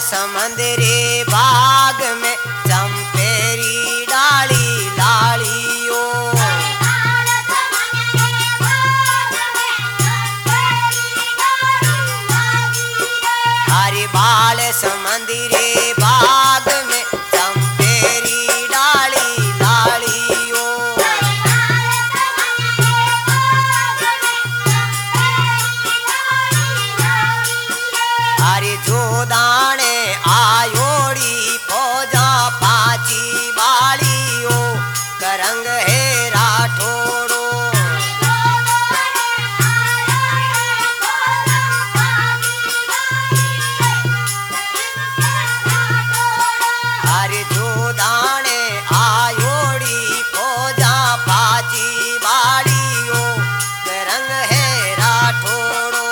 समंदरे बाग में चंपेरी डाली लालियो। हरे बाल समंदरे बाग में चंपेरी डाली लालियो। हरे जो दाने आयोड़ी फौजा पाची बालियो करंग है राठौड़ो। हरे जो दाने आयोड़ी फौजा पाची बालियो करंग है राठौड़ो।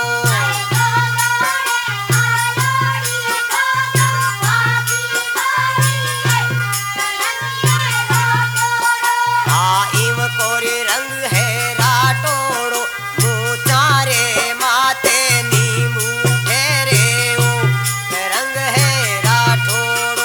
कोरे रंग है राठौड़ो मुँह चारे माथे नींबू ठहरे ओ रंग है राठौड़ो।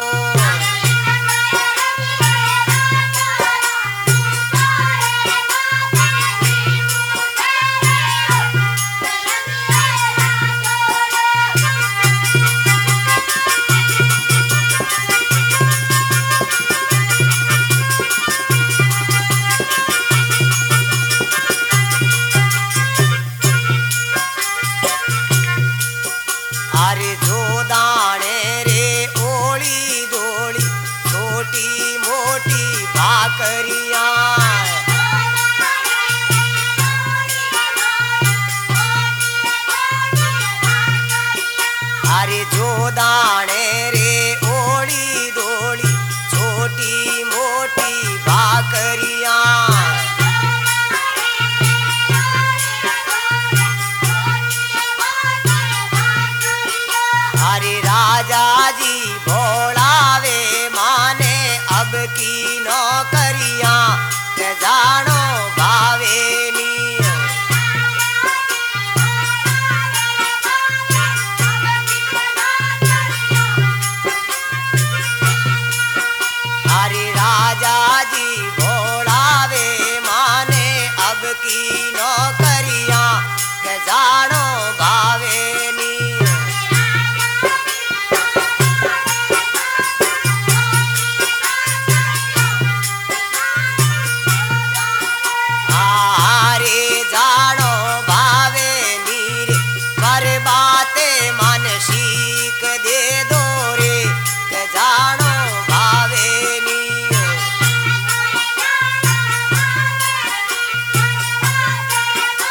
अरे जो दाने रे ओली दोली छोटी मोटी भाकरियां। अरे जो दाने रे ओली दोली छोटी मोटी भाकरियां। हरे राजा जी भोलावे माने अब की नौकरियां के जानो भावे नी। हरे राजा जी भोलावे माने अब की नौकरियां के जानो भावे नी। जानो भावे नीर पर बातें मन सीख दे दो रे के जानो भावे नी।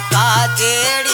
का जेड़